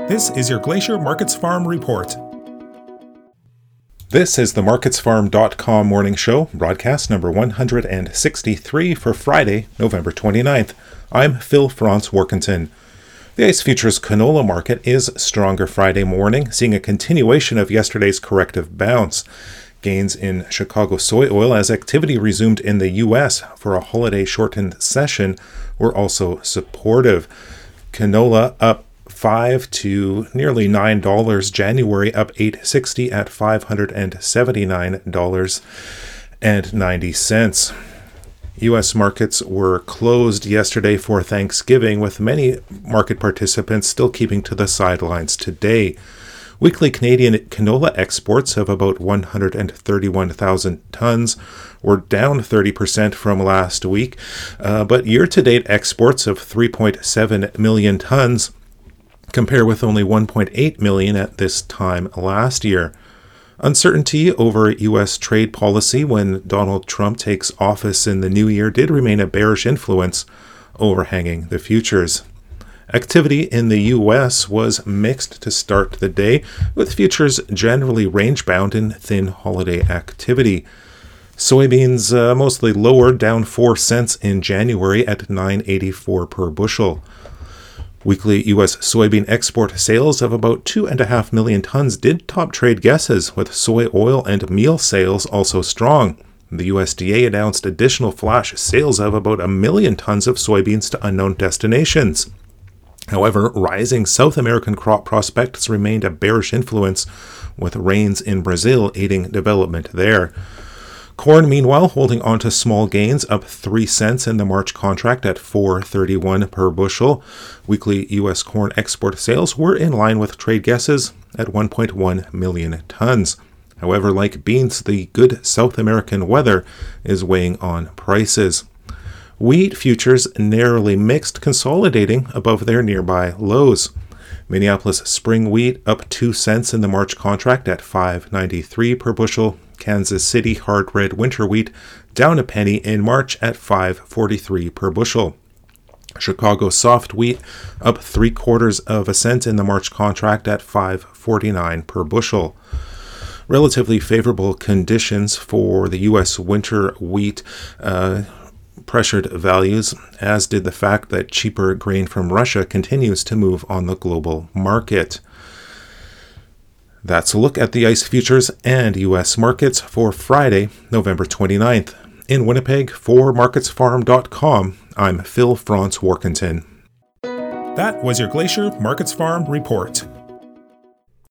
This is your Glacier Markets Farm Report. This is the MarketsFarm.com morning show, broadcast number 163 for Friday, November 29th. I'm Phil Franz Workington. The ICE Futures canola market is stronger Friday morning, seeing a continuation of yesterday's corrective bounce. Gains in Chicago soy oil as activity resumed in the U.S. for a holiday-shortened session were also supportive. Canola up $5 to nearly $9. January up $8.60 at $579.90. U.S. markets were closed yesterday for Thanksgiving, with many market participants still keeping to the sidelines today. Weekly Canadian canola exports of about 131,000 tons were down 30% from last week, but year-to-date exports of 3.7 million tons compare with only 1.8 million at this time last year. Uncertainty over U.S. trade policy when Donald Trump takes office in the new year did remain a bearish influence overhanging the futures. Activity in the U.S. was mixed to start the day, with futures generally range-bound in thin holiday activity. Soybeans mostly lower, down 4 cents in January at $9.84 per bushel. Weekly U.S. soybean export sales of about 2.5 million tons did top trade guesses, with soy oil and meal sales also strong. The USDA announced additional flash sales of about 1 million tons of soybeans to unknown destinations. However, rising South American crop prospects remained a bearish influence, with rains in Brazil aiding development there. Corn, meanwhile, holding on to small gains, up 3 cents in the March contract at $4.31 per bushel. Weekly U.S. corn export sales were in line with trade guesses at 1.1 million tons. However, like beans, the good South American weather is weighing on prices. Wheat futures narrowly mixed, consolidating above their nearby lows. Minneapolis spring wheat up 2 cents in the March contract at $5.93 per bushel. Kansas City hard red winter wheat down a penny in March at $5.43 per bushel. Chicago soft wheat up 3/4 cent in the March contract at $5.49 per bushel. Relatively favorable conditions for the U.S. winter wheat pressured values, as did the fact that cheaper grain from Russia continues to move on the global market. That's a look at the ICE futures and U.S. markets for Friday, November 29th. In Winnipeg, for MarketsFarm.com, I'm Phil Franz Workington. That was your Glacier Markets Farm Report.